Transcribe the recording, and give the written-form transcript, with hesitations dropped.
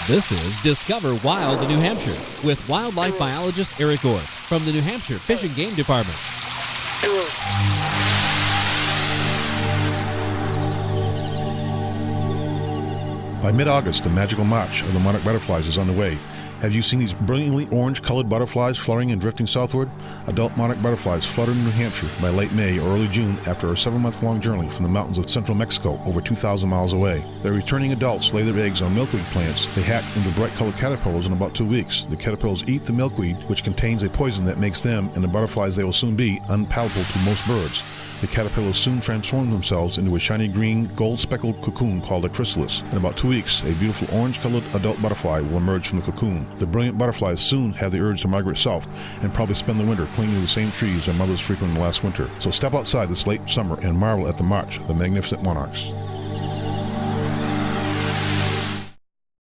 This is Discover Wild in New Hampshire with wildlife biologist Eric Orth from the New Hampshire Fish and Game Department. By mid-August, the magical march of the monarch butterflies is underway. Have you seen these brilliantly orange-colored butterflies fluttering and drifting southward? Adult monarch butterflies flutter in New Hampshire by late May or early June after a 7-month-long journey from the mountains of central Mexico over 2,000 miles away. Their returning adults lay their eggs on milkweed plants. They hatch into bright-colored caterpillars in about 2 weeks. The caterpillars eat the milkweed, which contains a poison that makes them, and the butterflies they will soon be, unpalatable to most birds. The caterpillars soon transform themselves into a shiny green, gold-speckled cocoon called a chrysalis. In about 2 weeks, a beautiful orange-colored adult butterfly will emerge from the cocoon. The brilliant butterflies soon have the urge to migrate south and probably spend the winter clinging to the same trees their mothers frequented last winter. So step outside this late summer and marvel at the march of the magnificent monarchs.